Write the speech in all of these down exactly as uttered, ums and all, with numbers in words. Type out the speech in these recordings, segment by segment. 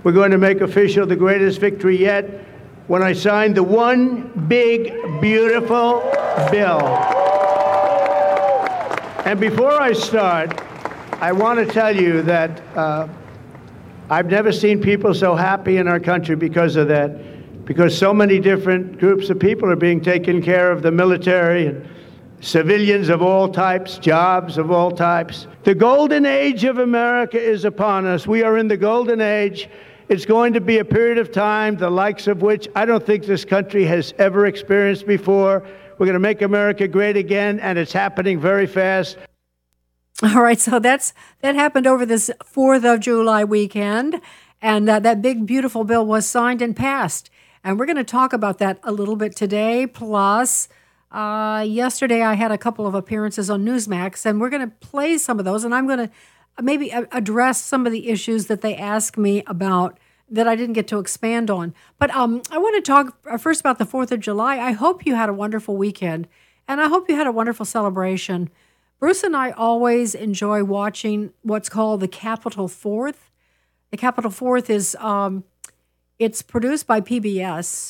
we're going to make official the greatest victory yet when I sign the one big, beautiful bill. And before I start, I want to tell you that uh, I've never seen people so happy in our country because of that, because so many different groups of people are being taken care of, the military and civilians of all types, jobs of all types. The golden age of America is upon us. We are in the golden age. It's going to be a period of time, the likes of which I don't think this country has ever experienced before. We're going to make America great again, and it's happening very fast. All right, so that's that happened over this fourth of July weekend, and uh, that big, beautiful bill was signed and passed. And we're going to talk about that a little bit today. Plus, uh, yesterday I had a couple of appearances on Newsmax, and we're going to play some of those, and I'm going to maybe address some of the issues that they asked me about that I didn't get to expand on. But um, I want to talk first about the fourth of July. I hope you had a wonderful weekend, and I hope you had a wonderful celebration. Bruce and I always enjoy watching what's called the Capitol Fourth. The Capitol Fourth is, um, it's produced by P B S,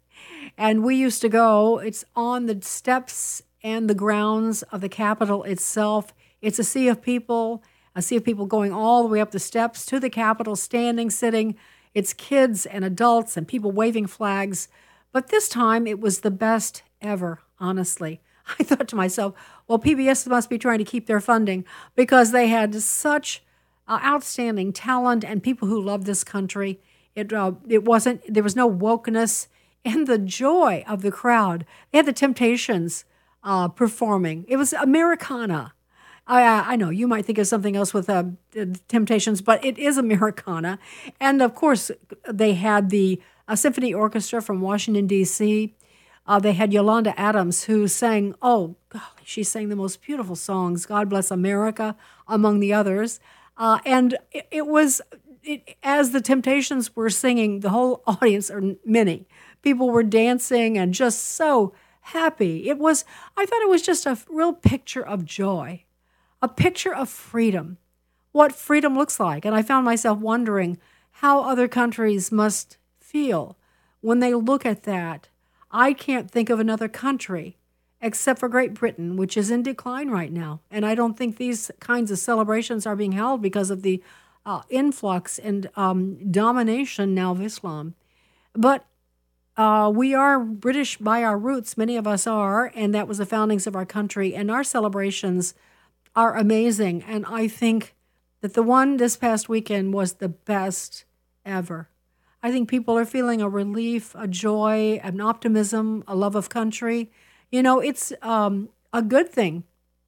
and we used to go. It's on the steps and the grounds of the Capitol itself. It's a sea of people, a sea of people going all the way up the steps to the Capitol, standing, sitting. It's kids and adults and people waving flags. But this time it was the best ever, honestly. I thought to myself, well, P B S must be trying to keep their funding because they had such uh, outstanding talent and people who love this country. It uh, it wasn't, there was no wokeness, and the joy of the crowd. They had the Temptations uh, performing. It was Americana. I, I know you might think of something else with uh, the Temptations, but it is Americana. And of course, they had the uh, Symphony Orchestra from Washington, D C Uh, they had Yolanda Adams, who sang, oh, golly, she sang the most beautiful songs, God Bless America, among the others. Uh, and it, it was, it, as the Temptations were singing, the whole audience, or many, people were dancing and just so happy. It was, I thought it was just a real picture of joy, a picture of freedom, what freedom looks like. And I found myself wondering how other countries must feel when they look at that. I can't think of another country except for Great Britain, which is in decline right now. And I don't think these kinds of celebrations are being held because of the uh, influx and um, domination now of Islam. But uh, we are British by our roots, many of us are, and that was the foundings of our country. And our celebrations are amazing. And I think that the one this past weekend was the best ever. I think people are feeling a relief, a joy, an optimism, a love of country. You know, it's um, a good thing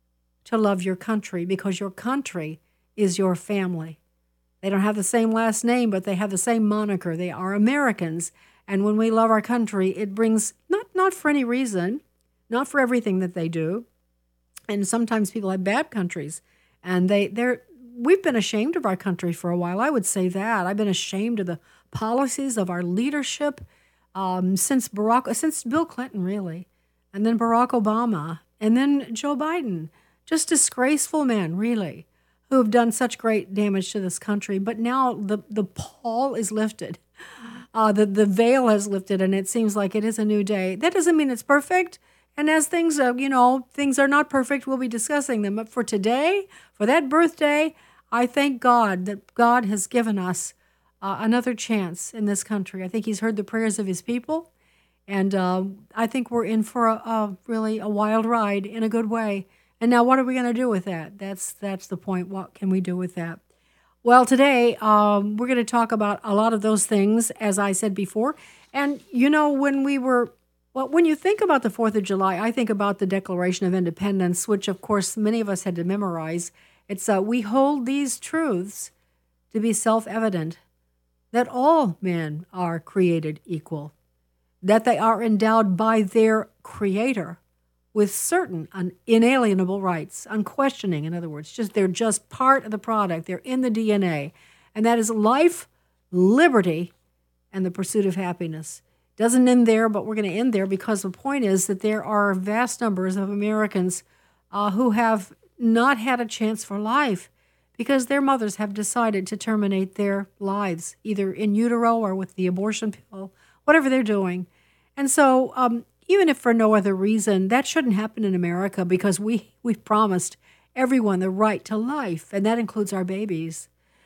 to love your country because your country is your family. They don't have the same last name, but they have the same moniker. They are Americans. And when we love our country, it brings, not, not for any reason, not for everything that they do. And sometimes people have bad countries. And they, they're, we've been ashamed of our country for a while. I would say that. I've been ashamed of the policies of our leadership um, since Barack, since Bill Clinton, really, and then Barack Obama, and then Joe Biden. Just disgraceful men, really, who have done such great damage to this country. But now the, the pall is lifted. Uh, the, the veil has lifted, and it seems like it is a new day. That doesn't mean it's perfect. And as things, uh, you know, things are not perfect, we'll be discussing them. But for today, for that birthday, I thank God that God has given us Uh, another chance in this country. I think he's heard the prayers of his people, and uh, I think we're in for a, a really a wild ride in a good way. And now what are we going to do with that? That's that's the point. What can we do with that? Well, today um, we're going to talk about a lot of those things, as I said before. And, you know, when we were, well, when you think about the fourth of July, I think about the Declaration of Independence, which, of course, many of us had to memorize. It's uh, we hold these truths to be self-evident, that all men are created equal, that they are endowed by their Creator with certain inalienable rights, unquestioning, in other words, just they're just part of the product, they're in the D N A, and that is life, liberty, and the pursuit of happiness. Doesn't end there, but we're going to end there because the point is that there are vast numbers of Americans uh, who have not had a chance for life because their mothers have decided to terminate their lives, either in utero or with the abortion pill, whatever they're doing. And so um, even if for no other reason, that shouldn't happen in America because we, we've promised everyone the right to life, and that includes our babies.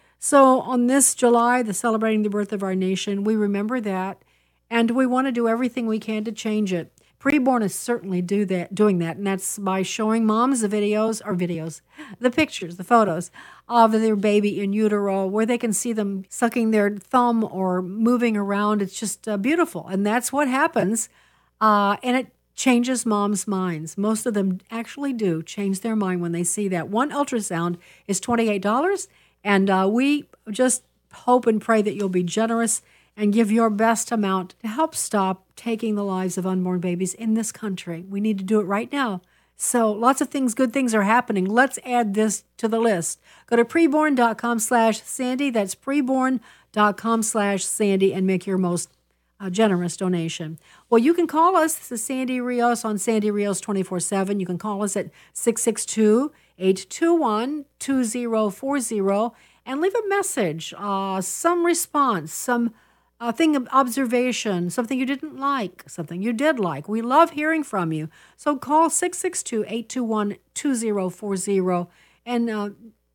So on this July, the celebrating the birth of our nation, we remember that, and we want to do everything we can to change it. Preborn is certainly do that, doing that, and that's by showing moms the videos, or videos, the pictures, the photos of their baby in utero, where they can see them sucking their thumb or moving around. It's just uh, beautiful, and that's what happens, uh, and it changes moms' minds. Most of them actually do change their mind when they see that. One ultrasound is twenty-eight dollars, and uh, we just hope and pray that you'll be generous and give your best amount to help stop taking the lives of unborn babies in this country. We need to do it right now. So lots of things, good things are happening. Let's add this to the list. Go to preborn.com slash Sandy. That's preborn.com slash Sandy and make your most uh, generous donation. Well, you can call us. This is Sandy Rios on Sandy Rios twenty-four seven. You can call us at six six two, eight two one, two zero four zero and leave a message, uh, some response, some a thing of observation, something you didn't like, something you did like. We love hearing from you. So call six six two, eight two one, two zero four zero and uh,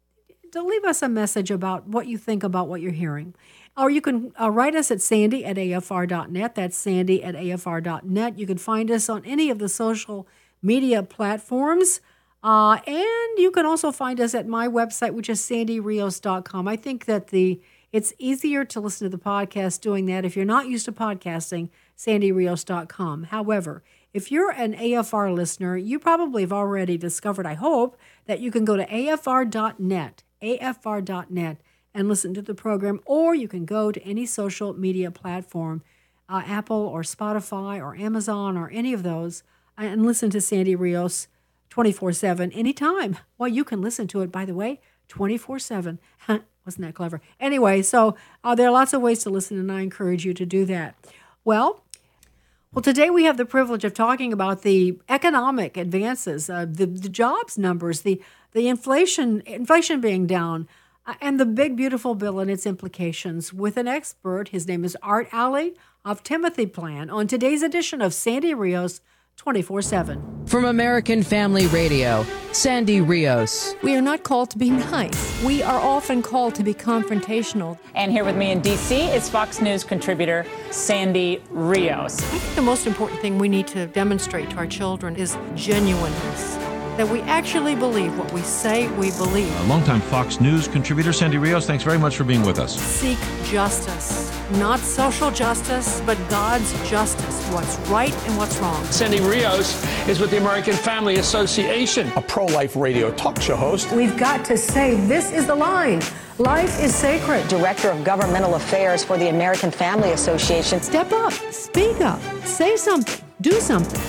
to leave us a message about what you think about what you're hearing. Or you can uh, write us at sandy at a f r dot net. That's sandy at a f r dot net. You can find us on any of the social media platforms. Uh, and you can also find us at my website, which is sandy rios dot com. I think that the It's easier to listen to the podcast doing that. If you're not used to podcasting, sandy rios dot com. However, if you're an A F R listener, you probably have already discovered, I hope, that you can go to a f r dot net, a f r dot net, and listen to the program, or you can go to any social media platform, uh, Apple or Spotify or Amazon or any of those, and listen to Sandy Rios twenty-four seven anytime. Well, you can listen to it, by the way, twenty-four seven. Wasn't that clever? Anyway, so uh, there are lots of ways to listen, and I encourage you to do that. Well, well, today we have the privilege of talking about the economic advances, uh, the, the jobs numbers, the the inflation inflation being down, uh, and the big, beautiful bill and its implications with an expert. His name is Art Alley of Timothy Plan on today's edition of Sandy Rios twenty-four seven. From American Family Radio, Sandy Rios. We are not called to be nice. We are often called to be confrontational. And here with me in D C is Fox News contributor Sandy Rios. I think the most important thing we need to demonstrate to our children is genuineness. That we actually believe what we say we believe. A longtime Fox News contributor, Sandy Rios, thanks very much for being with us. Seek justice. Not social justice, but God's justice. What's right and what's wrong. Sandy Rios is with the American Family Association. A pro-life radio talk show host. We've got to say, this is the line. Life is sacred. Director of Governmental Affairs for the American Family Association. Step up. Speak up. Say something. Do something.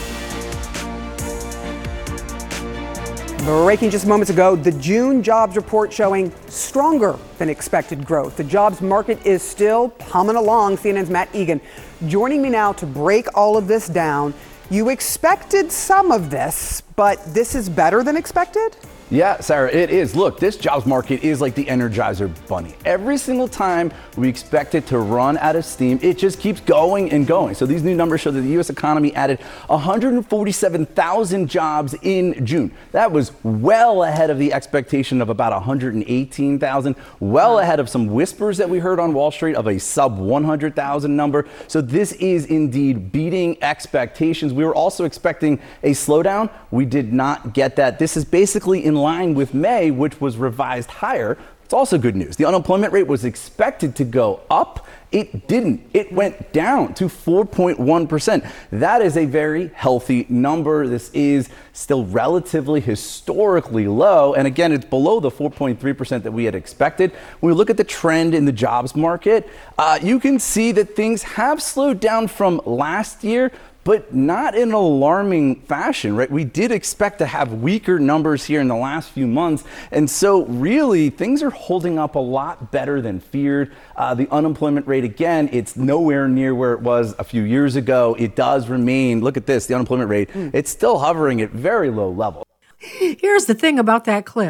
Breaking just moments ago, the June jobs report showing stronger than expected growth. The jobs market is still humming along. C N N's Matt Egan joining me now to break all of this down. You expected some of this, but this is better than expected? Yeah, Sarah, it is. Look, this jobs market is like the Energizer Bunny. Every single time we expect it to run out of steam, it just keeps going and going. So these new numbers show that the U S economy added one hundred forty-seven thousand jobs in June. That was well ahead of the expectation of about one hundred eighteen thousand, well ahead of some whispers that we heard on Wall Street of a sub one hundred thousand number. So this is indeed beating expectations. We were also expecting a slowdown. We did not get that. This is basically in line with May, which was revised higher. It's also good news. The unemployment rate was expected to go up. It didn't. It went down to four point one percent. That is a very healthy number. This is still relatively historically low. And again, it's below the four point three percent that we had expected. When we look at the trend in the jobs market, uh, you can see that things have slowed down from last year, but not in an alarming fashion, right? We did expect to have weaker numbers here in the last few months. And so really things are holding up a lot better than feared. Uh, the unemployment rate, again, it's nowhere near where it was a few years ago. It does remain, look at this, the unemployment rate, mm. it's still hovering at very low levels. Here's the thing about that clip.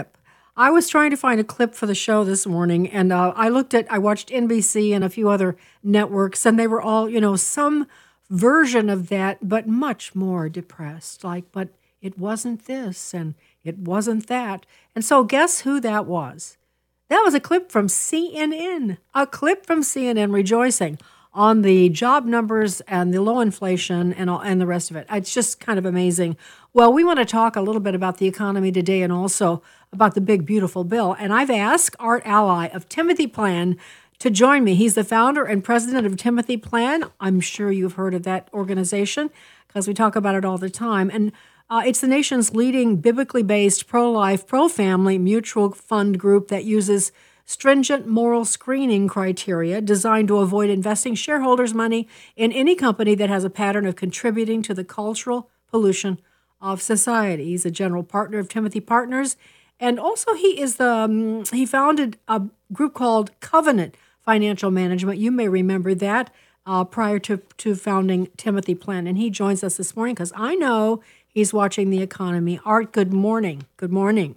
I was trying to find a clip for the show this morning, and uh, I looked at, I watched N B C and a few other networks, and they were all, you know, some version of that, but much more depressed. Like, but it wasn't this, and it wasn't that. And so guess who that was? That was a clip from C N N, a clip from C N N rejoicing on the job numbers and the low inflation and all, and the rest of it. It's just kind of amazing. Well, we want to talk a little bit about the economy today and also about the big, beautiful bill. And I've asked Art Ally of Timothy Plan to join me. He's the founder and president of Timothy Plan. I'm sure you've heard of that organization because we talk about it all the time. And uh, it's the nation's leading biblically based pro-life, pro-family mutual fund group that uses stringent moral screening criteria designed to avoid investing shareholders' money in any company that has a pattern of contributing to the cultural pollution of society. He's a general partner of Timothy Partners, and also he is the um, he founded a group called Covenant Financial Management. You may remember that uh, prior to to founding Timothy Plan, and he joins us this morning because I know he's watching the economy. Art, good morning. Good morning.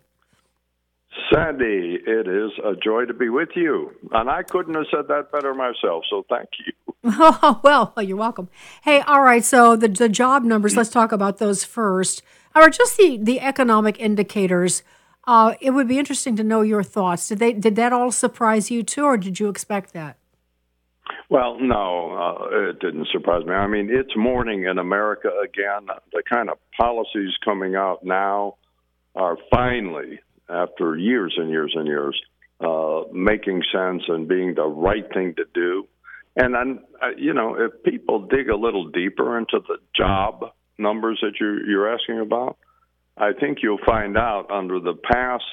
Sandy, it is a joy to be with you. And I couldn't have said that better myself, so thank you. Oh, well, you're welcome. Hey, all right, so the, the job numbers, let's talk about those first. Or just the, the economic indicators. Uh, it would be interesting to know your thoughts. Did they did that all surprise you too, or did you expect that? Well, no, uh, it didn't surprise me. I mean, it's morning in America again. The kind of policies coming out now are finally, after years and years and years, uh, making sense and being the right thing to do. And then, uh, you know, if people dig a little deeper into the job numbers that you're, you're asking about, I think you'll find out under the past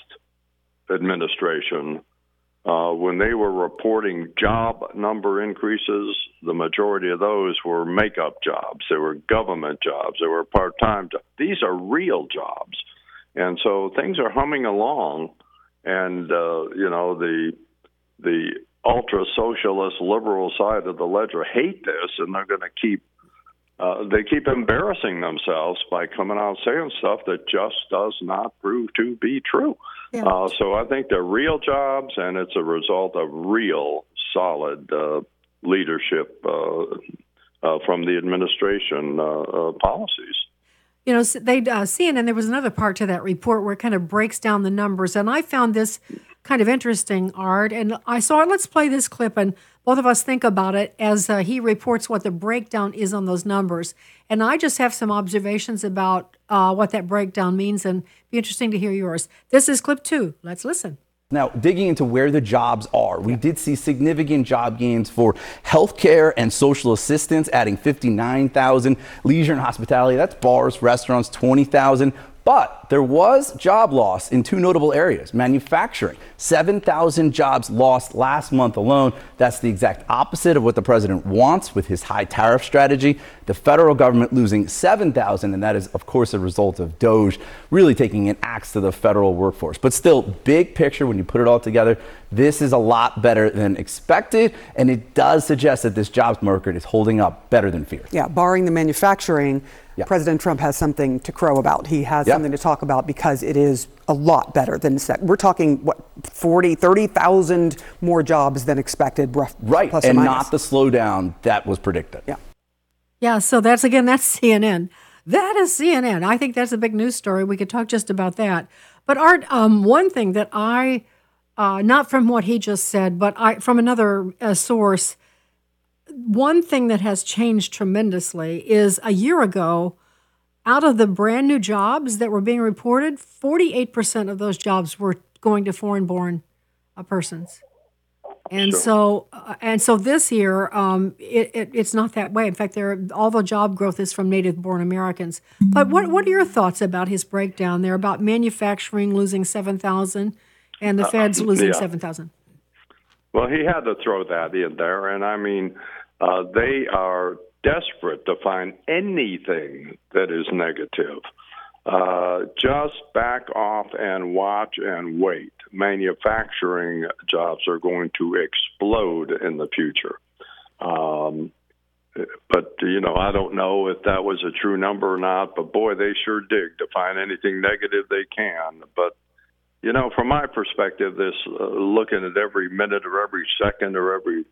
administration, uh, when they were reporting job number increases, the majority of those were makeup jobs. They were government jobs. They were part-time jobs. These are real jobs. And so things are humming along, and, uh, you know, the the ultra-socialist liberal side of the ledger hate this, and they're going to keep, uh, they keep embarrassing themselves by coming out saying stuff that just does not prove to be true. Yeah. Uh, so I think they're real jobs, and it's a result of real solid uh, leadership uh, uh, from the administration uh, uh, policies. You know, they uh, C N N, there was another part to that report where it kind of breaks down the numbers. And I found this kind of interesting, Art. And I saw it. Let's play this clip and both of us think about it as uh, he reports what the breakdown is on those numbers. And I just have some observations about uh, what that breakdown means, and be interesting to hear yours. This is clip two. Let's listen. Now, digging into where the jobs are, we did see significant job gains for healthcare and social assistance, adding fifty-nine thousand. Leisure and hospitality, that's bars, restaurants, twenty thousand. But there was job loss in two notable areas. Manufacturing, seven thousand jobs lost last month alone. That's the exact opposite of what the president wants with his high tariff strategy. The federal government losing seven thousand, and that is, of course, a result of DOGE really taking an axe to the federal workforce. But still, big picture, when you put it all together, this is a lot better than expected, and it does suggest that this jobs market is holding up better than feared. Yeah, barring the manufacturing, yeah. President Trump has something to crow about. He has yeah. something to talk about because it is a lot better than we're talking, what, forty, thirty thousand more jobs than expected, rough, right, plus and or not the slowdown that was predicted. Yeah. Yeah, so that's, again, that's C N N. That is C N N. I think that's a big news story. We could talk just about that. But Art, um, one thing that I, uh, not from what he just said, but I from another uh, source, one thing that has changed tremendously is a year ago, out of the brand new jobs that were being reported, forty-eight percent of those jobs were going to foreign-born uh, persons. And sure. so, uh, and so this year, um, it, it, it's not that way. In fact, there all the job growth is from native-born Americans. But what what are your thoughts about his breakdown there about manufacturing losing seven thousand and the Feds uh, losing yeah. seven thousand? Well, he had to throw that in there, and I mean, uh, they are desperate to find anything that is negative. Uh, just back off and watch and wait. Manufacturing jobs are going to explode in the future. Um, but, you know, I don't know if that was a true number or not, but boy, they sure dig to find anything negative they can. But you know, from my perspective, this uh, looking at every minute or every second or every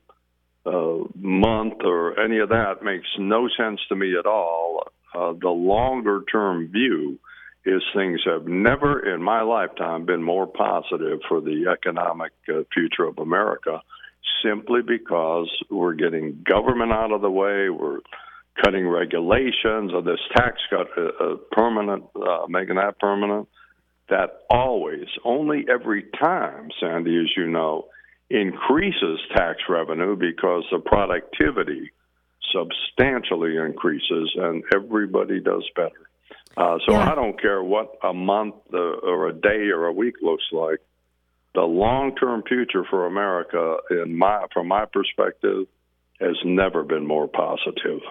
uh, month or any of that makes no sense to me at all. Uh, the longer term view is things have never in my lifetime been more positive for the economic uh, future of America, simply because we're getting government out of the way, we're cutting regulations, or this tax cut uh, uh, permanent, uh, making that permanent. That always, only every time, Sandy, as you know, increases tax revenue because the productivity substantially increases and everybody does better. Uh, so Yeah. I don't care what a month uh, or a day or a week looks like. The long-term future for America, in my from my perspective, has never been more positive.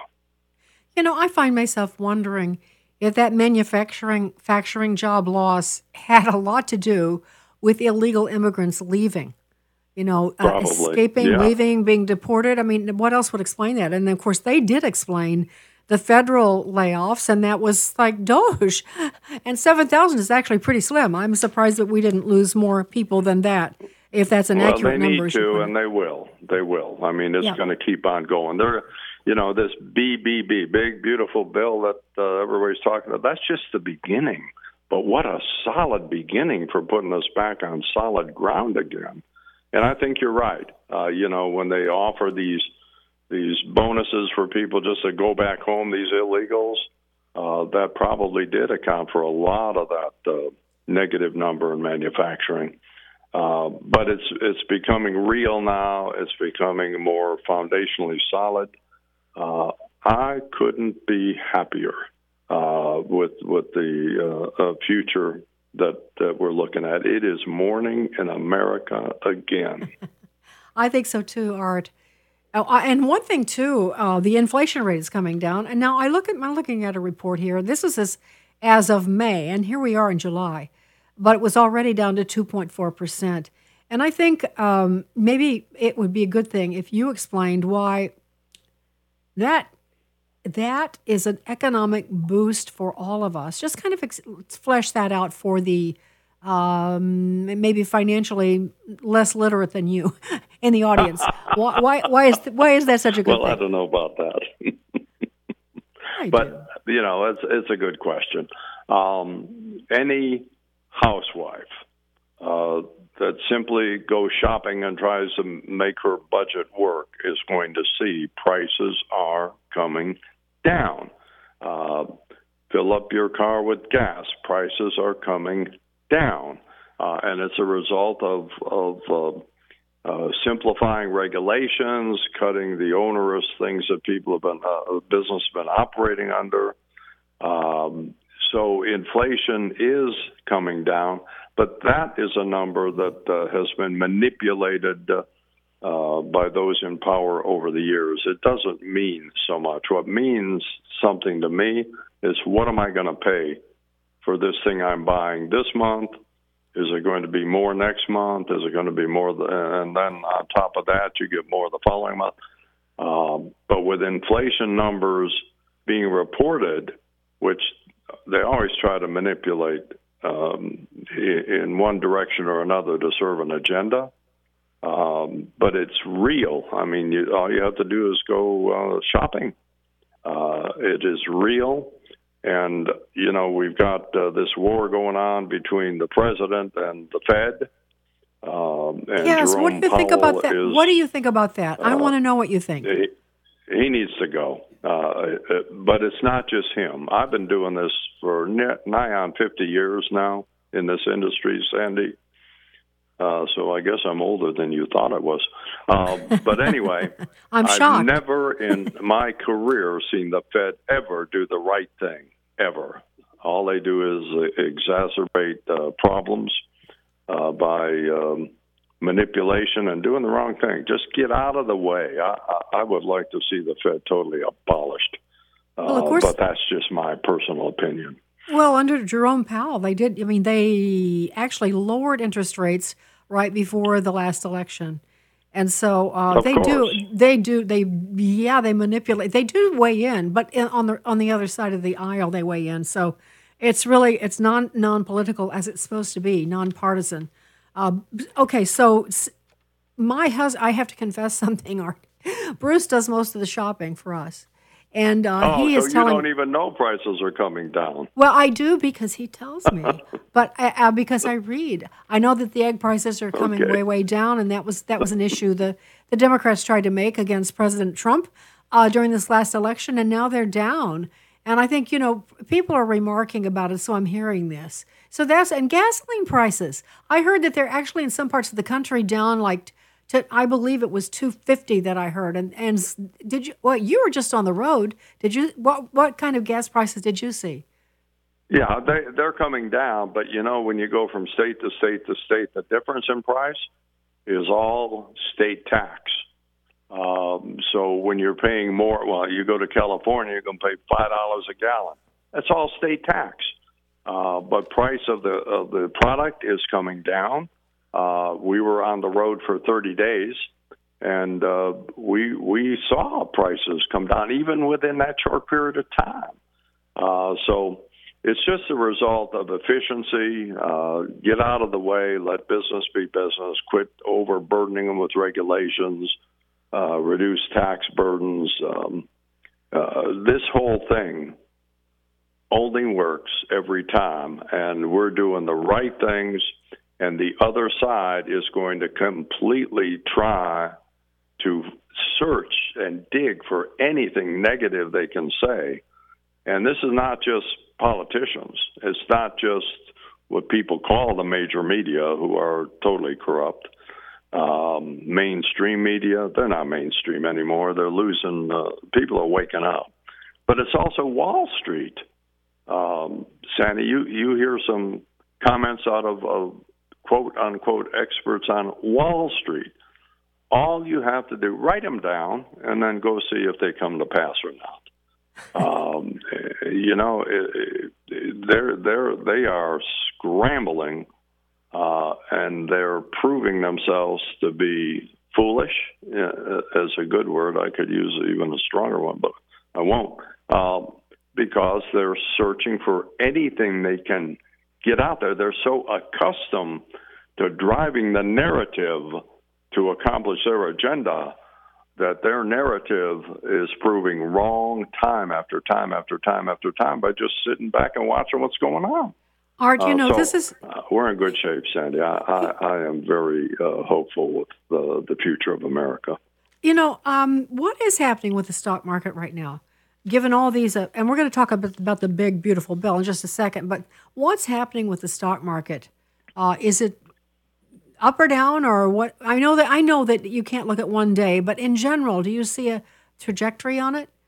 You know, I find myself wondering if that manufacturing manufacturing job loss had a lot to do with illegal immigrants leaving. You know, uh, Probably, escaping, yeah. leaving, being deported. I mean, what else would explain that? And of course, they did explain the federal layoffs, and that was like Doge. And seven thousand is actually pretty slim. I'm surprised that we didn't lose more people than that, if that's an Well, accurate they number. need as you to, put it. and they will. They will. I mean, it's Yeah. going to keep on going. They're, you know, this B B B, big, beautiful bill that uh, everybody's talking about, that's just the beginning. But what a solid beginning for putting us back on solid ground again. And I think you're right. Uh, you know, when they offer these these bonuses for people just to go back home, these illegals, uh, that probably did account for a lot of that uh, negative number in manufacturing. Uh, but it's it's becoming real now. It's becoming more foundationally solid. Uh, I couldn't be happier uh, with with the uh, uh, future that, that we're looking at. It is morning in America again. I think so too, Art. Oh, I- and one thing too, uh, the inflation rate is coming down. And now I look at I'm looking at a report here. This is as, as of May, and here we are in July, but it was already down to two point four percent. And I think um, maybe it would be a good thing if you explained why that that is an economic boost for all of us. Just kind of ex- flesh that out for the um, maybe financially less literate than you in the audience. why, why, why is th- why is that such a good Well, I thing? don't know about that. I But, you know, it's, it's a good question. Um, any housewife uh, that simply goes shopping and tries to make her budget work is going to see prices are coming down. Uh, fill up your car with gas. Prices are coming down. Uh, and it's a result of, of uh, uh, simplifying regulations, cutting the onerous things that people have been, uh, business have been operating under. Um, so inflation is coming down, but that is a number that uh, has been manipulated uh, uh, by those in power over the years. It doesn't mean so much. What means something to me is, what am I going to pay for this thing I'm buying this month? Is it going to be more next month? Is it going to be more? The, and then on top of that, you get more the following month. Um, but with inflation numbers being reported, which they always try to manipulate um, in one direction or another to serve an agenda, um, but it's real. I mean, you, all you have to do is go uh, shopping. Uh, it is real. And, you know, we've got uh, this war going on between the president and the Fed. Um, and yes. Jerome What do you think Powell about that? is, What do you think about that? I uh, want to know what you think. He, he needs to go. Uh, but it's not just him. I've been doing this for nigh on fifty years now in this industry, Sandy. Uh, so I guess I'm older than you thought I was. Uh, but anyway, I'm I've shocked. never in my career seen the Fed ever do the right thing, ever. All they do is uh, exacerbate uh, problems uh, by um, manipulation and doing the wrong thing. Just get out of the way. I, I, I would like to see the Fed totally abolished. Uh, Well, of course- but that's just my personal opinion. Well, under Jerome Powell, they did. I mean, they actually lowered interest rates right before the last election, and so uh, Of they course. do. They do. They yeah. They manipulate. They do weigh in, but in, on the on the other side of the aisle, they weigh in. So It's really it's non non political as it's supposed to be, nonpartisan. Uh, okay, so s- my husband, I have to confess something. Art. Bruce does most of the shopping for us, and uh, oh, he so is you telling. don't even know prices are coming down. Well, I do because he tells me, but uh, uh, because I read, I know that the egg prices are coming Okay. way, way down, and that was that was an issue the the Democrats tried to make against President Trump uh, during this last election, and now they're down. And I think you know people are remarking about it, so I'm hearing this. So that's and gasoline prices. I heard that they're actually in some parts of the country down like. To, I believe it was two fifty that I heard, and and s- did you? Well, you were just on the road. Did you? What what kind of gas prices did you see? Yeah, they, they're coming down, but you know, when you go from state to state to state, the difference in price is all state tax. Um, so when you're paying more, well, you go to California, you're going to pay five dollars a gallon. That's all state tax. Uh, but price of the of the product is coming down. Uh, we were on the road for thirty days, and uh, we we saw prices come down even within that short period of time. Uh, so it's just a result of efficiency. Uh, get out of the way, let business be business, quit overburdening them with regulations, uh, reduce tax burdens. Um, uh, this whole thing only works every time, and we're doing the right things. And the other side is going to completely try to search and dig for anything negative they can say. And this is not just politicians. It's not just what people call the major media, who are totally corrupt. Um, mainstream media, they're not mainstream anymore. They're losing, uh, people are waking up. But it's also Wall Street. Um, Sandy, you, you hear some comments out of, of quote-unquote experts on Wall Street. All you have to do, write them down, and then go see if they come to pass or not. Um, you know, it, it, they're, they're, they are scrambling, uh, and they're proving themselves to be foolish, uh, as a good word. I could use even a stronger one, but I won't, um, because they're searching for anything they can get out there. They're so accustomed to driving the narrative to accomplish their agenda that their narrative is proving wrong time after time after time after time by just sitting back and watching what's going on. Art, you Uh, know, so, this is... Uh, we're in good shape, Sandy. I, I, I am very uh, hopeful with the, the future of America. You know, um, what is happening with the stock market right now? Given all these, uh, and we're going to talk about, about the big, beautiful bill in just a second, but what's happening with the stock market? Uh, is it up or down, or what? I know that I know that you can't look at one day, but in general, do you see a trajectory on it?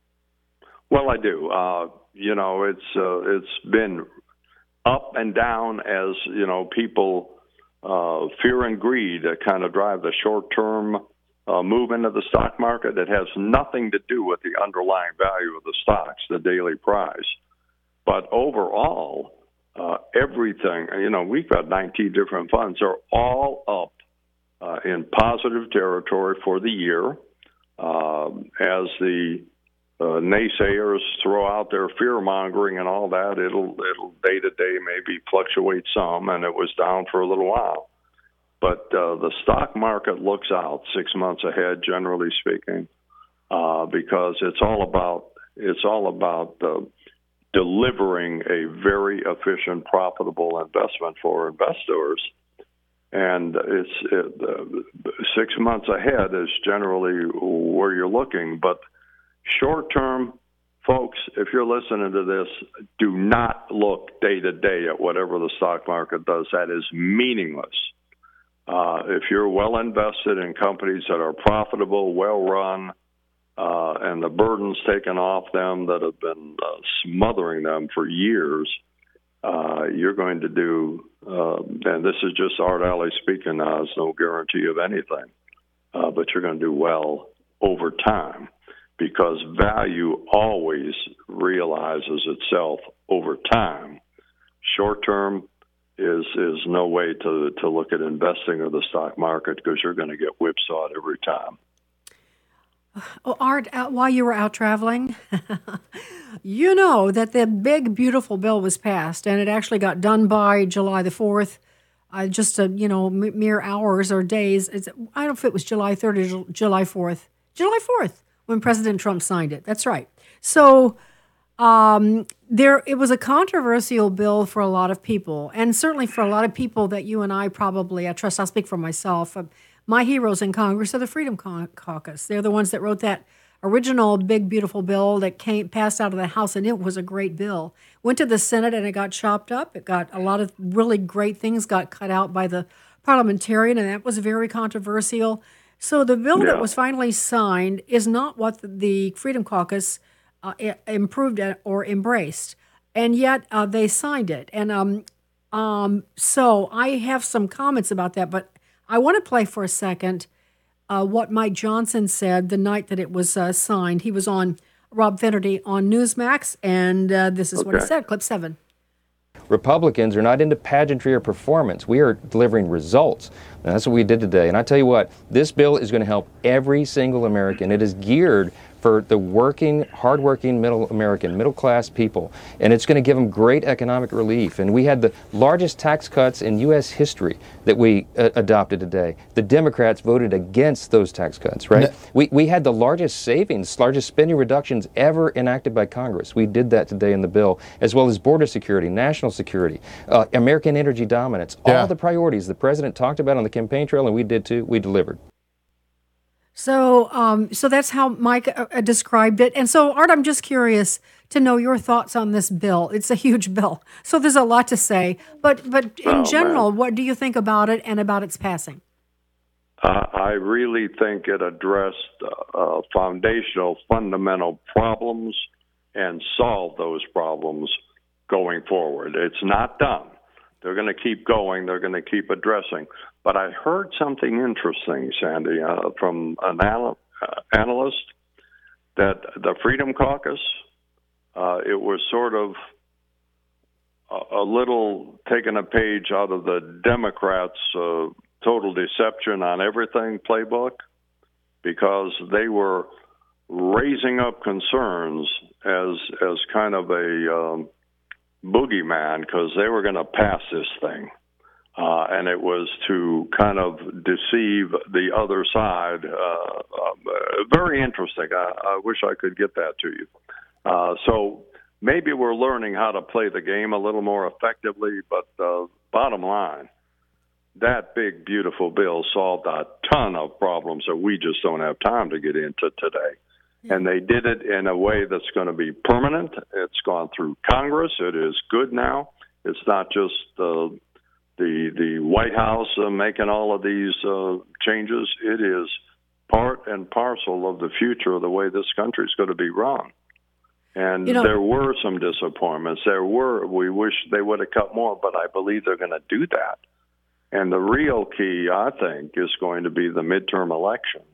Well, I do. Uh, you know, it's uh, it's been up and down as, you know, people, uh, fear and greed that kind of drive the short-term uh, move into the stock market. That has nothing to do with the underlying value of the stocks, the daily price. But overall, uh, everything, you know, we've got nineteen different funds. They're all up uh, in positive territory for the year. Uh, as the Uh, naysayers throw out their fear mongering and all that, it'll it'll day to day maybe fluctuate some, and it was down for a little while. But uh, the stock market looks out six months ahead, generally speaking, uh, because it's all about it's all about uh, delivering a very efficient, profitable investment for investors. And it's it, uh, six months ahead is generally where you're looking, but short term, folks, if you're listening to this, do not look day to day at whatever the stock market does. That is meaningless. Uh, if you're well invested in companies that are profitable, well run, uh, and the burdens taken off them that have been uh, smothering them for years, uh, you're going to do, uh, and this is just Art Alley speaking now, it's no guarantee of anything, uh, but you're going to do well over time. Because value always realizes itself over time. Short term is is no way to, to look at investing or the stock market, because you're going to get whipsawed every time. Oh, Art, uh, while you were out traveling, You know that the big, beautiful bill was passed, and it actually got done by July the fourth, uh, just, a, you know, m- mere hours or days. It's, I don't know if it was July third or Ju- July fourth. July fourth, when President Trump signed it. That's right. So um, there, it was a controversial bill for a lot of people, and certainly for a lot of people that you and I probably, I trust, I'll speak for myself. Uh, my heroes in Congress are the Freedom Cau- Caucus. They're the ones that wrote that original big, beautiful bill that came passed out of the House, and it was a great bill. Went to the Senate, and it got chopped up. It got a lot of really great things got cut out by the parliamentarian, and that was very controversial. So the bill Yeah. that was finally signed is not what the, the Freedom Caucus uh, i- improved at or embraced, and yet uh, they signed it. And um, um, so I have some comments about that, but I want to play for a second Uh, what Mike Johnson said the night that it was uh, signed. He was on Rob Finnerty on Newsmax, and uh, this is what he Okay. said. Clip seven. Republicans are not into pageantry or performance. We are delivering results. And that's what we did today. And I tell you what, this bill is going to help every single American. It is geared for the working, hardworking middle American, middle-class people. And it's going to give them great economic relief. And we had the largest tax cuts in U S history that we uh, adopted today. The Democrats voted against those tax cuts, right? No. We, we had the largest savings, largest spending reductions ever enacted by Congress. We did that today in the bill, as well as border security, national security, uh, American energy dominance, Yeah. all the priorities the president talked about on the campaign trail, and we did too. We delivered. So, um, so that's how Mike uh, uh, described it. And so, Art, I'm just curious to know your thoughts on this bill. It's a huge bill, so there's a lot to say. But, but in Oh, general, man. what do you think about it and about its passing? Uh, I really think it addressed uh, uh, foundational, fundamental problems and solved those problems going forward. It's not done. They're going to keep going. They're going to keep addressing. But I heard something interesting, Sandy, uh, from an anal- uh, analyst that the Freedom Caucus, uh, it was sort of a, a little taking a page out of the Democrats' uh, total deception on everything playbook, because they were raising up concerns as as kind of a um, boogeyman, because they were going to pass this thing. Uh, and it was to kind of deceive the other side. Uh, uh, very interesting. I, I wish I could get that to you. Uh, so maybe we're learning how to play the game a little more effectively, but uh, bottom line, that big, beautiful bill solved a ton of problems that we just don't have time to get into today. And they did it in a way that's going to be permanent. It's gone through Congress. It is good now. It's not just uh, the the White House uh, making all of these uh, changes. It is part and parcel of the future of the way this country is going to be run. And You know- there were some disappointments. There were. We wish they would have cut more, but I believe they're going to do that. And the real key, I think, is going to be the midterm elections.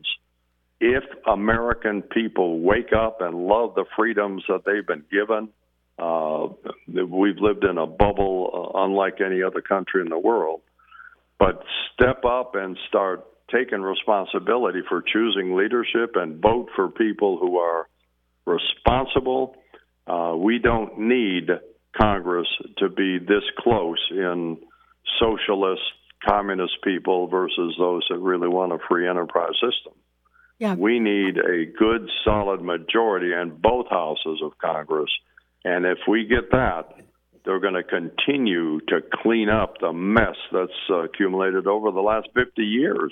If American people wake up and love the freedoms that they've been given, uh, we've lived in a bubble uh, unlike any other country in the world, but step up and start taking responsibility for choosing leadership and vote for people who are responsible. Uh, we don't need Congress to be this close in socialist, communist people versus those that really want a free enterprise system. Yeah. We need a good, solid majority in both houses of Congress. And if we get that, they're going to continue to clean up the mess that's uh, accumulated over the last fifty years.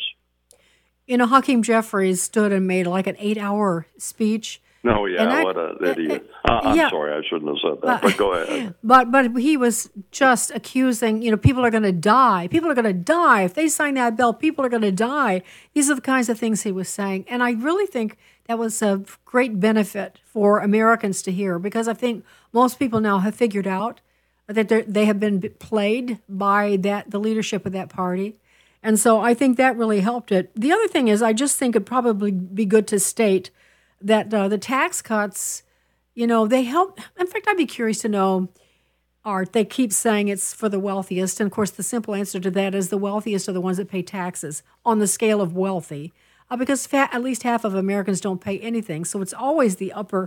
You know, Hakeem Jeffries stood and made like an eight-hour speech. No, yeah, And I- what an idiot. Uh, I'm yeah. sorry, I shouldn't have said that, but go ahead. But but he was just accusing, you know, people are going to die. People are going to die. If they sign that bill, people are going to die. These are the kinds of things he was saying. And I really think that was a great benefit for Americans to hear, because I think most people now have figured out that they're- they have been played by that the leadership of that party. And so I think that really helped it. The other thing is, I just think it'd probably be good to state that uh, the tax cuts, you know, they help. In fact, I'd be curious to know, Art, they keep saying it's for the wealthiest. And of course, the simple answer to that is the wealthiest are the ones that pay taxes on the scale of wealthy, uh, because fa- at least half of Americans don't pay anything. So it's always the upper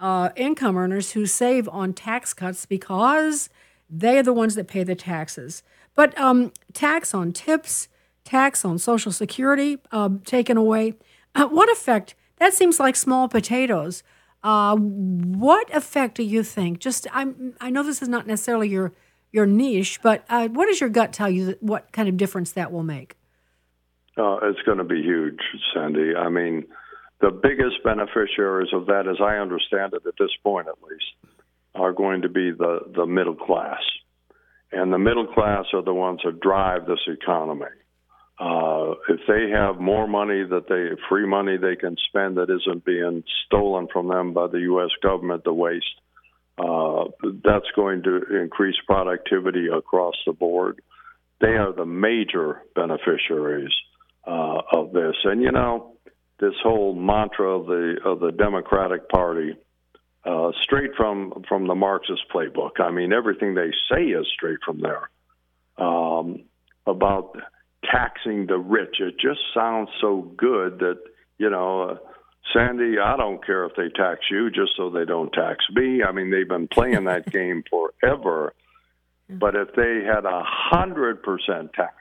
uh, income earners who save on tax cuts because they are the ones that pay the taxes. But um, tax on tips, tax on Social Security uh, taken away. Uh, what effect? That seems like small potatoes. Uh, what effect do you think? Just I'm, I know this is not necessarily your your niche, but uh, what does your gut tell you that what kind of difference that will make? Uh, it's going to be huge, Sandy. I mean, the biggest beneficiaries of that, as I understand it at this point at least, are going to be the, the middle class. And the middle class are the ones that drive this economy. Uh, if they have more money that they, free money they can spend that isn't being stolen from them by the U S government to waste, uh, that's going to increase productivity across the board. They are the major beneficiaries uh, of this. And, you know, this whole mantra of the of the Democratic Party, uh, straight from, from the Marxist playbook. I mean, everything they say is straight from there, um, about taxing the rich. It just sounds so good that, you know, uh, Sandy, I don't care if they tax you just so they don't tax me. I mean, they've been playing that game forever. But if they had a hundred percent tax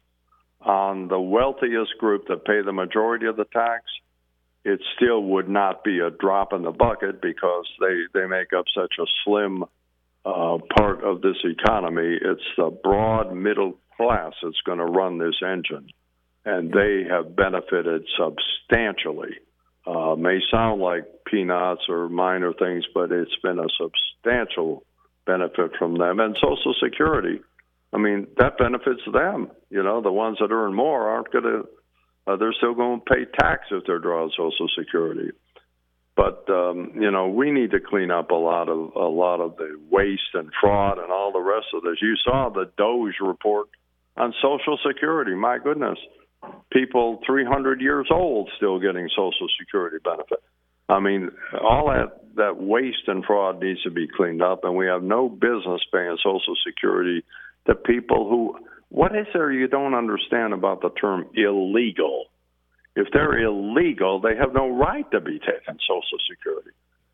on the wealthiest group that pay the majority of the tax, it still would not be a drop in the bucket because they, they make up such a slim uh, part of this economy. It's the broad middle class that's going to run this engine, and they have benefited substantially. Uh, may sound like peanuts or minor things, but it's been a substantial benefit from them. And Social Security, I mean, that benefits them. You know, the ones that earn more aren't going to, uh, they're still going to pay tax if they're drawing Social Security. But, um, you know, we need to clean up a lot of a lot of the waste and fraud and all the rest of this. You saw the Doge report on Social Security. My goodness, people three hundred years old still getting Social Security benefit. I mean, all that, that waste and fraud needs to be cleaned up, and we have no business paying Social Security to people who, what is there you don't understand about the term illegal? If they're illegal, they have no right to be taking Social Security.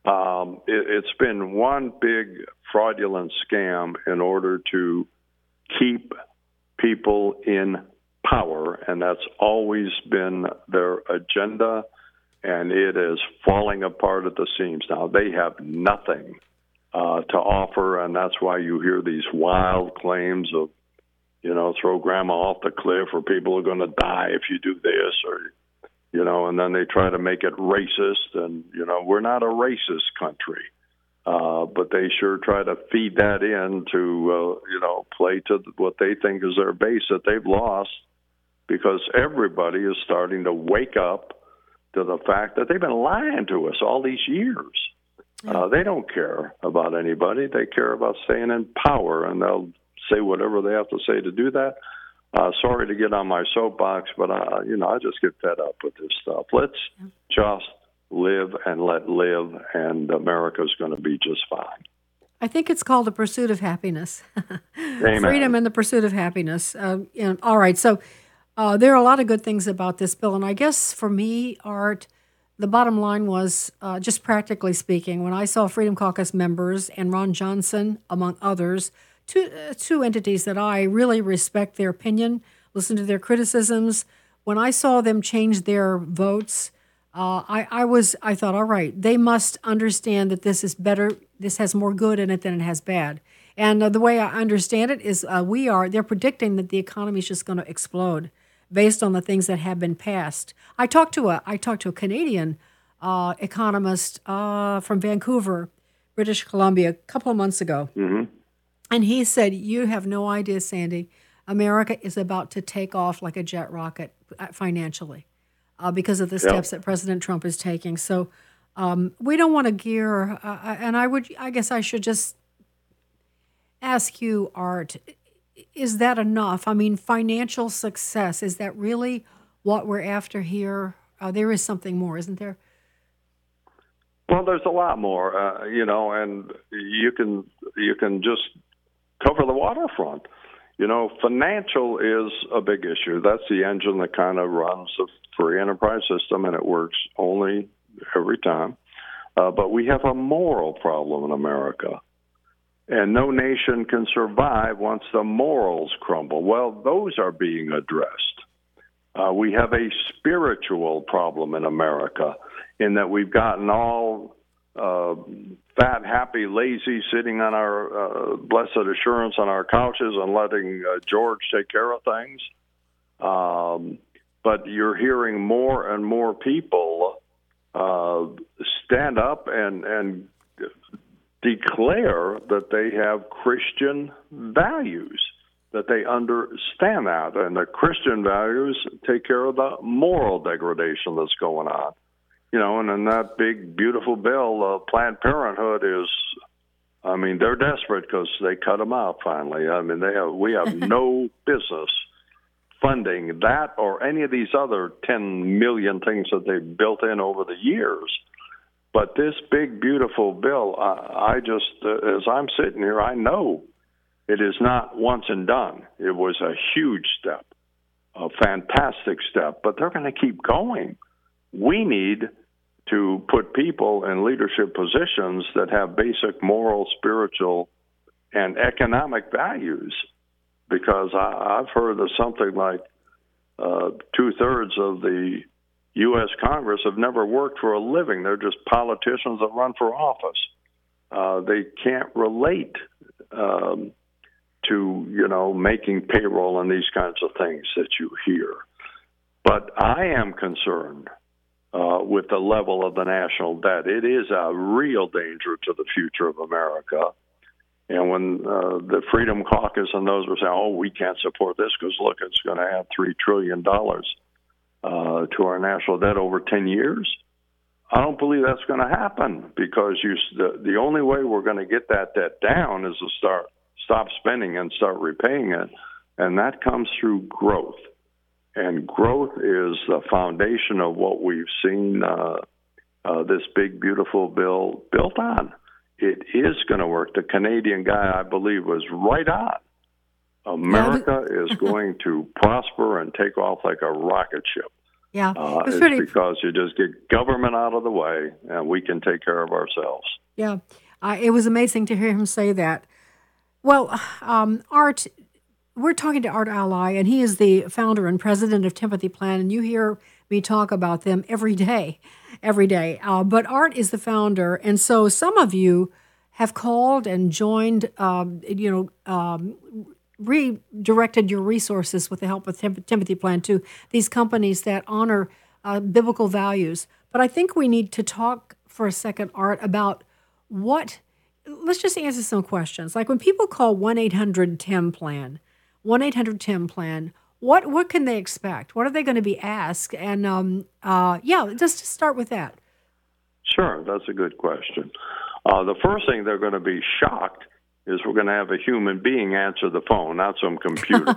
Um, it, it's been one big fraudulent scam in order to keep people in power, and that's always been their agenda, and it is falling apart at the seams now. They have nothing uh, to offer, and that's why you hear these wild claims of, you know, throw grandma off the cliff, or people are going to die if you do this, or, you know, and then they try to make it racist, and, you know, we're not a racist country. Uh, but they sure try to feed that in to, uh, you know, play to what they think is their base that they've lost, because everybody is starting to wake up to the fact that they've been lying to us all these years. Uh, they don't care about anybody. They care about staying in power, and they'll say whatever they have to say to do that. Uh, sorry to get on my soapbox, but, I, you know, I just get fed up with this stuff. Let's just live and let live, and America's going to be just fine. I think it's called the pursuit of happiness. Amen. Freedom and the pursuit of happiness. Uh, and, all right, so uh, there are a lot of good things about this bill, and I guess for me, Art, the bottom line was, uh, just practically speaking, when I saw Freedom Caucus members and Ron Johnson, among others, two, uh, two entities that I really respect their opinion, listen to their criticisms, when I saw them change their votes, Uh, I, I was, I thought, all right, they must understand that this is better, this has more good in it than it has bad. And uh, the way I understand it is uh, we are, they're predicting that the economy is just going to explode based on the things that have been passed. I talked to a, I talked to a Canadian uh, economist uh, from Vancouver, British Columbia, a couple of months ago. Mm-hmm. And he said, you have no idea, Sandy, America is about to take off like a jet rocket financially. Uh, because of the steps yep. that President Trump is taking. So um, we don't want to gear, uh, and I would, I guess I should just ask you, Art, is that enough? I mean, financial success, is that really what we're after here? Uh, there is something more, isn't there? Well, there's a lot more, uh, you know, and you can you can just cover the waterfront. You know, financial is a big issue. That's the engine that kind of runs the free enterprise system, and it works only every time. Uh, but we have a moral problem in America. And no nation can survive once the morals crumble. Well, those are being addressed. Uh, we have a spiritual problem in America in that we've gotten all uh, fat, happy, lazy, sitting on our uh, blessed assurance on our couches and letting uh, George take care of things. Um, but you're hearing more and more people uh, stand up and, and declare that they have Christian values, that they understand that, and the Christian values take care of the moral degradation that's going on. You know, and in that big, beautiful bill, uh, Planned Parenthood is, I mean, they're desperate because they cut them out finally. I mean, they have, we have no business funding that or any of these other ten million things that they've built in over the years. But this big, beautiful bill, I, I just, uh, as I'm sitting here, I know it is not once and done. It was a huge step, a fantastic step, but they're going to keep going. We need to put people in leadership positions that have basic moral, spiritual, and economic values, because I, I've heard of something like uh, two-thirds of the U S Congress have never worked for a living. They're just politicians that run for office. Uh, they can't relate um, to, you know, making payroll and these kinds of things that you hear. But I am concerned uh, with the level of the national debt. It is a real danger to the future of America. And when uh, the Freedom Caucus and those were saying, oh, we can't support this because, look, it's going to add three trillion dollars uh, to our national debt over ten years, I don't believe that's going to happen, because you, the, the only way we're going to get that debt down is to start stop spending and start repaying it, and that comes through growth. And growth is the foundation of what we've seen uh, uh, this big, beautiful bill built on. It is going to work. The Canadian guy, I believe, was right on. America is going to prosper and take off like a rocket ship. Yeah, uh, it's it's pretty... because you just get government out of the way, and we can take care of ourselves. Yeah, uh, it was amazing to hear him say that. Well, um, Art, we're talking to Art Ally, and he is the founder and president of Timothy Plan, and you hear me talk about them every day, every day. Uh, but Art is the founder, and so some of you have called and joined, um, you know, um, redirected your resources with the help of Tim- Timothy Plan to these companies that honor uh, biblical values. But I think we need to talk for a second, Art, about what... Let's just answer some questions. Like when people call one eight hundred T I M plan, one eight hundred T I M plan, what what can they expect? What are they going to be asked? And um, uh, yeah, just to start with that. Sure, that's a good question. Uh, the first thing they're going to be shocked is we're going to have a human being answer the phone, not some computer.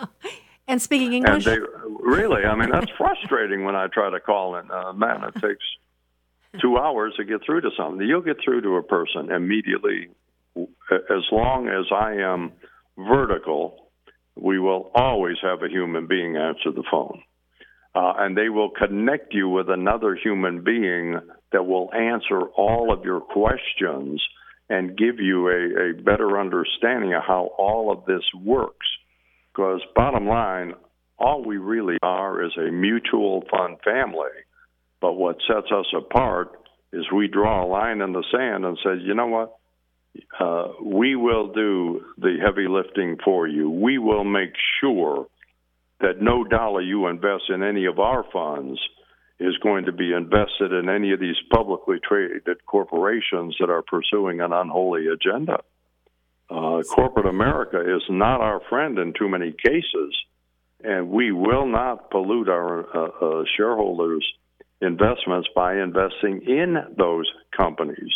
And speaking English? And they, really, I mean, that's frustrating when I try to call in. Uh, man, it takes two hours to get through to something. You'll get through to a person immediately. As long as I am vertical, we will always have a human being answer the phone. Uh, and they will connect you with another human being that will answer all of your questions and give you a, a better understanding of how all of this works. Because bottom line, all we really are is a mutual fund family. But what sets us apart is we draw a line in the sand and say, you know what? Uh, we will do the heavy lifting for you. We will make sure that no dollar you invest in any of our funds is going to be invested in any of these publicly traded corporations that are pursuing an unholy agenda. Uh, corporate America is not our friend in too many cases, and we will not pollute our uh, uh, shareholders' investments by investing in those companies.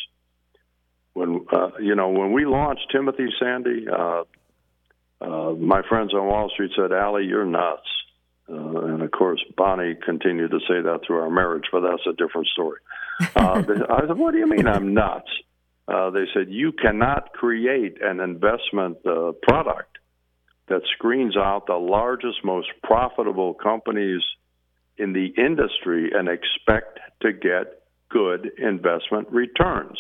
When uh, you know, when we launched Timothy, Sandy, uh, uh, my friends on Wall Street said, "Allie, you're nuts." Uh, and of course, Bonnie continued to say that through our marriage, but that's a different story. Uh, I said, "What do you mean I'm nuts?" Uh, they said, "You cannot create an investment uh, product that screens out the largest, most profitable companies in the industry and expect to get good investment returns.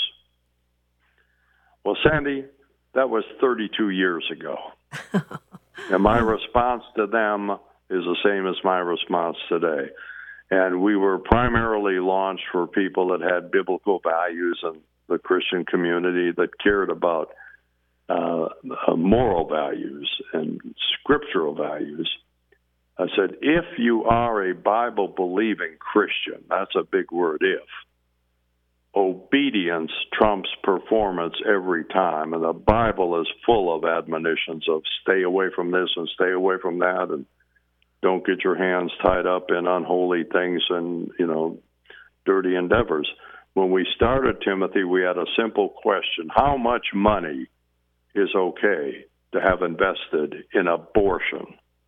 Well, Sandy, that was thirty-two years ago. And my response to them is the same as my response today. And we were primarily launched for people that had biblical values and the Christian community that cared about uh, moral values and scriptural values. I said, if you are a Bible-believing Christian, that's a big word, if, obedience trumps performance every time. And the Bible is full of admonitions of stay away from this and stay away from that, and don't get your hands tied up in unholy things and, you know, dirty endeavors. When we started, Timothy, we had a simple question. How much money is okay to have invested in abortion?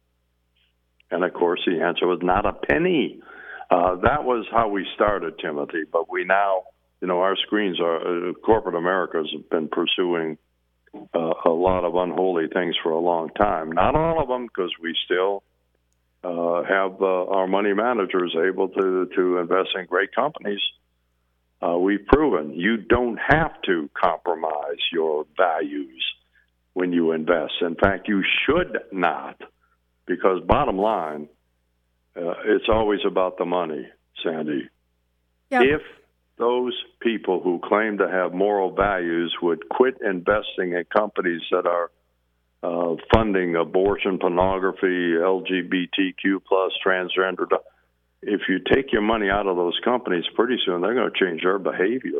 And, of course, the answer was not a penny. Uh, that was how we started, Timothy. But we now, you know, our screens are, uh, corporate America has been pursuing uh, a lot of unholy things for a long time. Not all of them, because we still uh, have uh, our money managers able to, to invest in great companies. Uh, we've proven you don't have to compromise your values when you invest. In fact, you should not, because bottom line, uh, it's always about the money, Sandy. Yep. If those people who claim to have moral values would quit investing in companies that are uh, funding abortion, pornography, L G B T Q plus, transgender, if you take your money out of those companies, pretty soon they're going to change their behavior.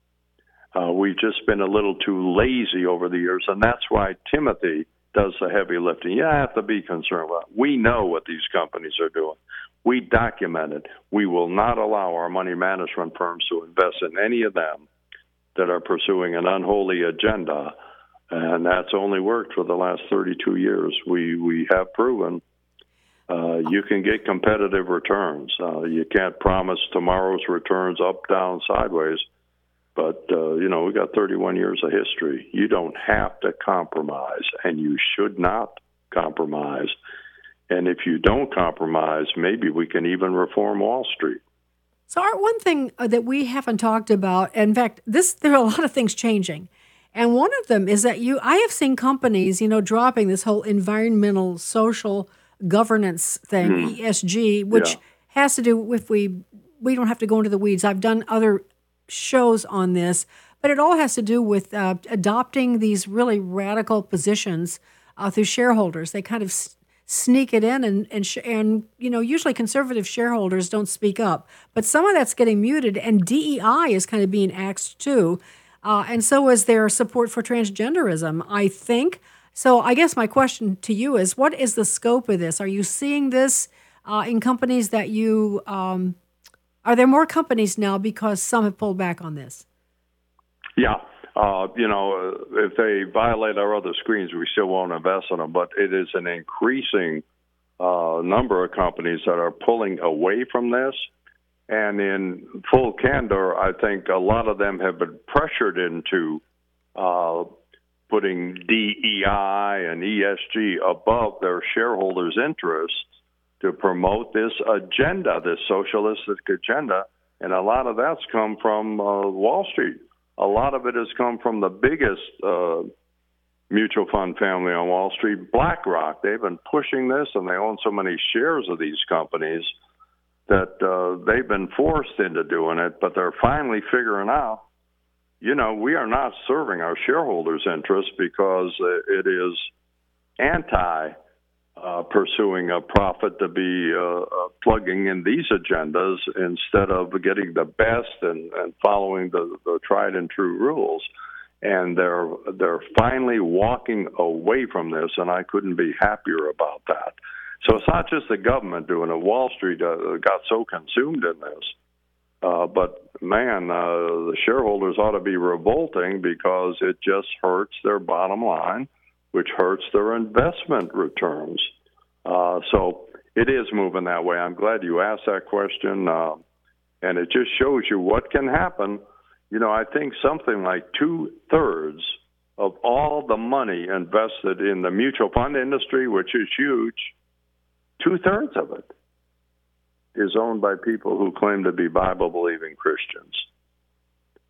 Uh, we've just been a little too lazy over the years, and that's why Timothy does the heavy lifting. You have to be concerned with it. We know what these companies are doing. We document it. We will not allow our money management firms to invest in any of them that are pursuing an unholy agenda, and that's only worked for the last thirty-two years. We we have proven uh, you can get competitive returns. Uh, you can't promise tomorrow's returns up, down, sideways, but, uh, you know, we got thirty-one years of history. You don't have to compromise, and you should not compromise. And if you don't compromise, maybe we can even reform Wall Street. So, Art, one thing that we haven't talked about, in fact, this there are a lot of things changing, and one of them is that you, I have seen companies, you know, dropping this whole environmental, social governance thing, mm. E S G, which yeah. has to do with we we don't have to go into the weeds. I've done other shows on this, but it all has to do with uh, adopting these really radical positions uh, through shareholders. They kind of s- sneak it in, and and, sh- and you know, usually conservative shareholders don't speak up, but some of that's getting muted, and D E I is kind of being axed too, uh, and so is their support for transgenderism, I think. So I guess my question to you is, what is the scope of this? Are you seeing this uh, in companies that you um, are there more companies now because some have pulled back on this? Yeah. Uh, you know, if they violate our other screens, we still won't invest in them. But it is an increasing uh, number of companies that are pulling away from this. And in full candor, I think a lot of them have been pressured into uh, putting D E I and E S G above their shareholders' interests to promote this agenda, this socialistic agenda. And a lot of that's come from uh, Wall Street. A lot of it has come from the biggest uh, mutual fund family on Wall Street, BlackRock. They've been pushing this, and they own so many shares of these companies that uh, they've been forced into doing it, but they're finally figuring out, you know, we are not serving our shareholders' interests because it is anti Uh, pursuing a profit to be uh, uh, plugging in these agendas instead of getting the best and, and following the, the tried and true rules. And they're they're finally walking away from this, and I couldn't be happier about that. So it's not just the government doing it. Wall Street uh, got so consumed in this. Uh, but, man, uh, the shareholders ought to be revolting because it just hurts their bottom line, which hurts their investment returns. Uh, so it is moving that way. I'm glad you asked that question, uh, and it just shows you what can happen. You know, I think something like two-thirds of all the money invested in the mutual fund industry, which is huge, two-thirds of it is owned by people who claim to be Bible-believing Christians.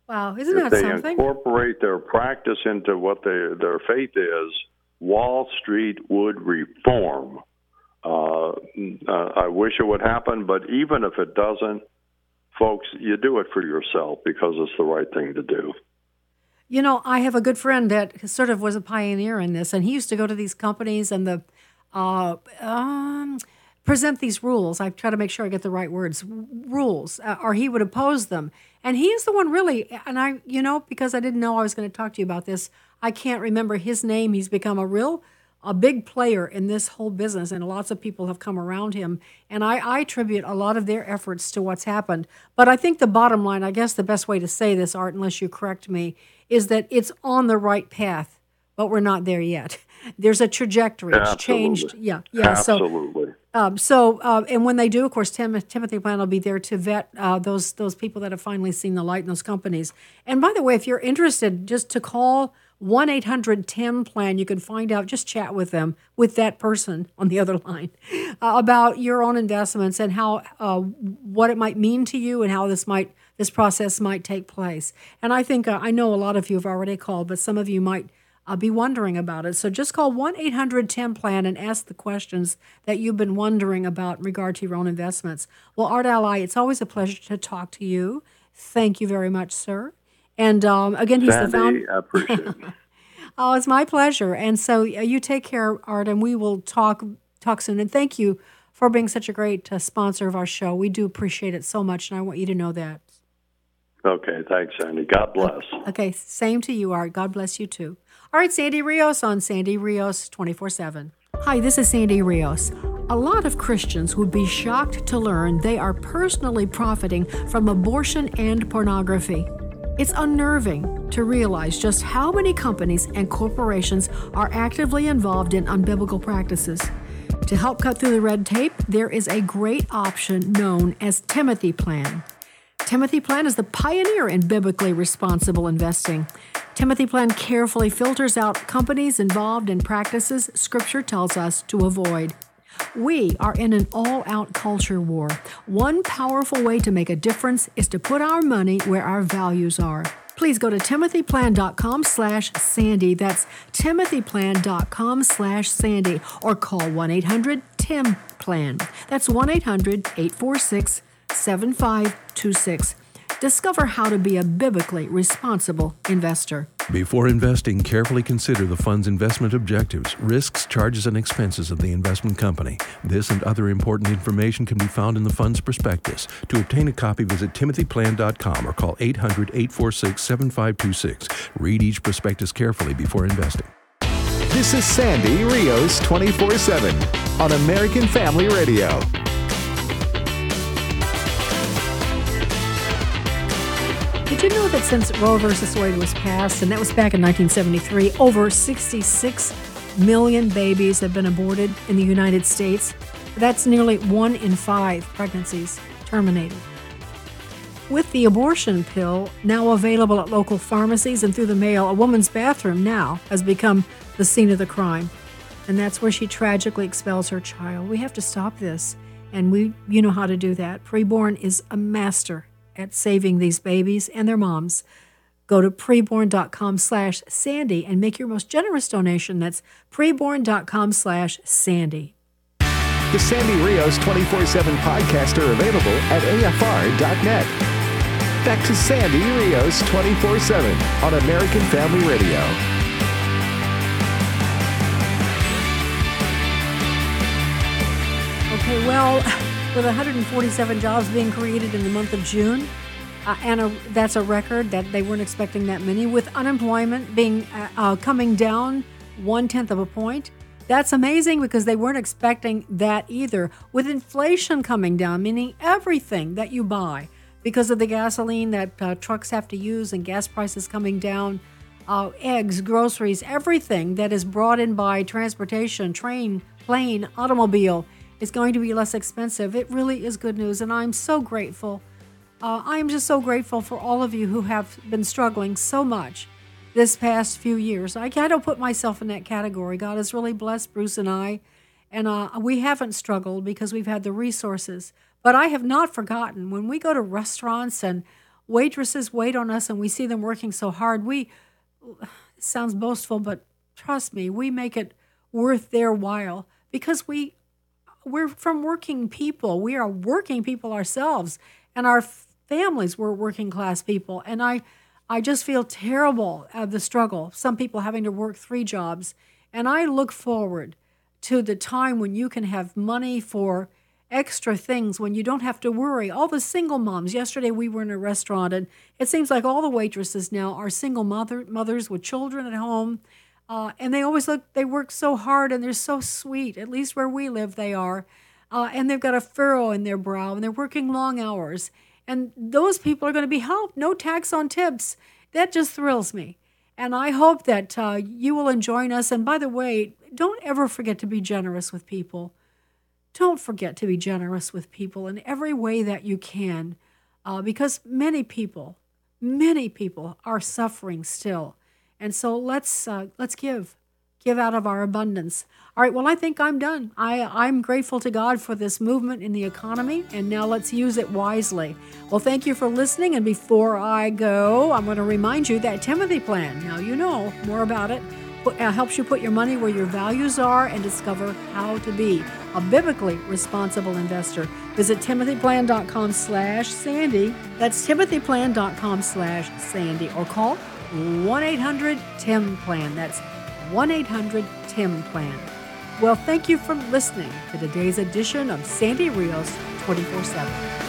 Wow, isn't if that they something? incorporate their practice into what they, their faith is, Wall Street would reform. Uh, uh, I wish it would happen, but even if it doesn't, folks, you do it for yourself because it's the right thing to do. You know, I have a good friend that sort of was a pioneer in this, and he used to go to these companies and the uh, um, present these rules. I try to make sure I get the right words, rules, uh, or he would oppose them. And he is the one really, and I, you know, because I didn't know I was going to talk to you about this, I can't remember his name. He's become a real, a big player in this whole business, and lots of people have come around him. And I, I attribute a lot of their efforts to what's happened. But I think the bottom line, I guess the best way to say this, Art, unless you correct me, is that it's on the right path, but we're not there yet. There's a trajectory. It's Absolutely. changed. Yeah, yeah. Absolutely. So, um, so uh, and when they do, of course, Tim, Timothy Plan will be there to vet uh, those those people that have finally seen the light in those companies. And by the way, if you're interested, just to call one eight hundred Tim Plan, you can find out, just chat with them, with that person on the other line, uh, about your own investments and how, uh, what it might mean to you and how this might, this process might take place. And I think, uh, I know a lot of you have already called, but some of you might uh, be wondering about it. So just call one eight hundred Tim Plan and ask the questions that you've been wondering about in regard to your own investments. Well, Art Ally, it's always a pleasure to talk to you. Thank you very much, sir. And um, again, he's Sandy, the founder. I appreciate it. Oh, it's my pleasure. And so uh, you take care, Art, and we will talk talk soon. And thank you for being such a great uh, sponsor of our show. We do appreciate it so much, and I want you to know that. Okay, thanks, Sandy. God bless. Okay, same to you, Art. God bless you, too. All right, Sandy Rios on Sandy Rios twenty-four seven. Hi, this is Sandy Rios. A lot of Christians would be shocked to learn they are personally profiting from abortion and pornography. It's unnerving to realize just how many companies and corporations are actively involved in unbiblical practices. To help cut through the red tape, there is a great option known as Timothy Plan. Timothy Plan is the pioneer in biblically responsible investing. Timothy Plan carefully filters out companies involved in practices Scripture tells us to avoid. We are in an all-out culture war. One powerful way to make a difference is to put our money where our values are. Please go to timothyplan.com slash Sandy. That's timothyplan.com slash Sandy. Or call one eight hundred Tim Plan. That's one eight hundred eight four six seven five two six. Discover how to be a biblically responsible investor. Before investing, carefully consider the fund's investment objectives, risks, charges, and expenses of the investment company. This and other important information can be found in the fund's prospectus. To obtain a copy, visit timothy plan dot com or call eight hundred eight four six seven five two six. Read each prospectus carefully before investing. This is Sandy Rios twenty-four seven on American Family Radio. Did you know that since Roe versus Wade was passed, and that was back in nineteen seventy-three, over sixty-six million babies have been aborted in the United States? That's nearly one in five pregnancies terminated. With the abortion pill now available at local pharmacies and through the mail, a woman's bathroom now has become the scene of the crime. And that's where she tragically expels her child. We have to stop this. And we, you know how to do that. Preborn is a master at saving these babies and their moms. Go to preborn.com slash Sandy and make your most generous donation. That's preborn.com slash Sandy. The Sandy Rios twenty-four seven podcast are available at A F R dot net. Back to Sandy Rios twenty-four seven on American Family Radio. Okay, well, with one hundred forty-seven jobs being created in the month of June, uh, and a, that's a record that they weren't expecting that many, with unemployment being uh, uh, coming down one-tenth of a point. That's amazing because they weren't expecting that either. With inflation coming down, meaning everything that you buy, because of the gasoline that uh, trucks have to use and gas prices coming down, uh, eggs, groceries, everything that is brought in by transportation, train, plane, automobile, is going to be less expensive. It really is good news, and I'm so grateful. Uh, I'm just so grateful for all of you who have been struggling so much this past few years. I, I don't put myself in that category. God has really blessed Bruce and I, and uh, we haven't struggled because we've had the resources. But I have not forgotten when we go to restaurants and waitresses wait on us and we see them working so hard. We, it sounds boastful, but trust me, we make it worth their while because we, we're from working people. We are working people ourselves, and our families were working class people. And I, I just feel terrible at the struggle. Some people having to work three jobs. And I look forward to the time when you can have money for extra things, when you don't have to worry. All the single moms. Yesterday we were in a restaurant, and it seems like all the waitresses now are single mother mothers with children at home. Uh, and they always look, they work so hard, and they're so sweet. At least where we live, they are. Uh, and they've got a furrow in their brow, and they're working long hours. And those people are going to be helped. No tax on tips. That just thrills me. And I hope that uh, you will join us. And by the way, don't ever forget to be generous with people. Don't forget to be generous with people in every way that you can, uh, because many people, many people are suffering still. And so let's uh, let's give, give out of our abundance. All right, well, I think I'm done. I, I'm grateful to God for this movement in the economy, and now let's use it wisely. Well, thank you for listening, and before I go, I'm going to remind you that Timothy Plan, now you know more about it, uh, helps you put your money where your values are and discover how to be a biblically responsible investor. Visit timothyplan.com slash Sandy. That's timothyplan.com slash Sandy, or call one eight hundred T I M Plan. That's one eight hundred T I M Plan. Well, thank you for listening to today's edition of Sandy Rios twenty-four seven.